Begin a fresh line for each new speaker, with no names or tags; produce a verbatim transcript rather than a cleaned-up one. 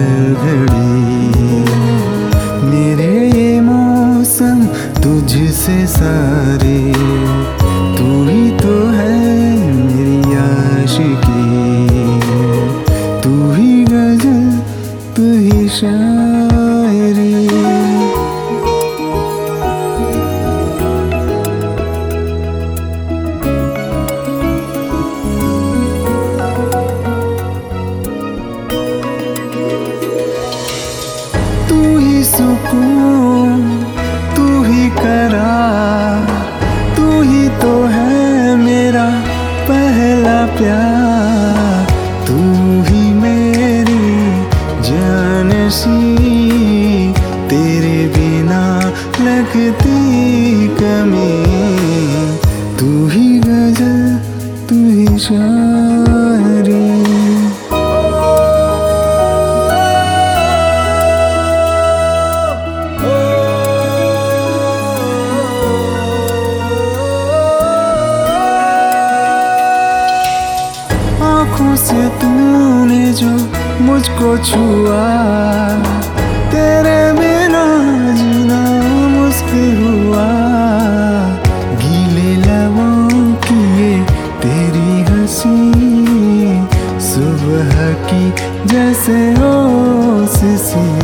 घड़ी। मेरे ये मौसम तुझसे सारे, तू ही तो है मेरी आशिकी। तू ही गजल, तू ही शायरी। सुकून तू ही करार, तू ही तो है मेरा पहला प्यार। तू ही मेरी जानशी, तेरे बिना लगती कमी। तू ही गजल, तू ही शायरी। आँखों से तूने जो मुझको छुआ, तेरे बिना जीना मुश्किल हुआ। गीले लबों की ये तेरी हंसी, सुबह की जैसे हो सिसी।